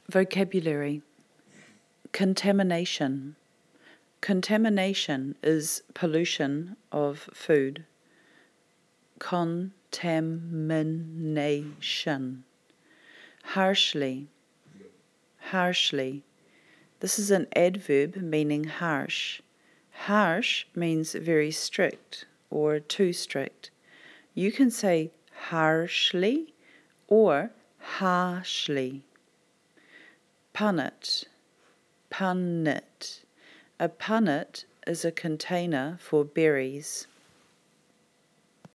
Vocabulary. Contamination. Contamination is pollution of food. Contamination. Harshly. Harshly. This is an adverb meaning harsh. Harsh means very strict or too strict. You can say harshly or harshly. Punnet. Punnet. A punnet is a container for berries.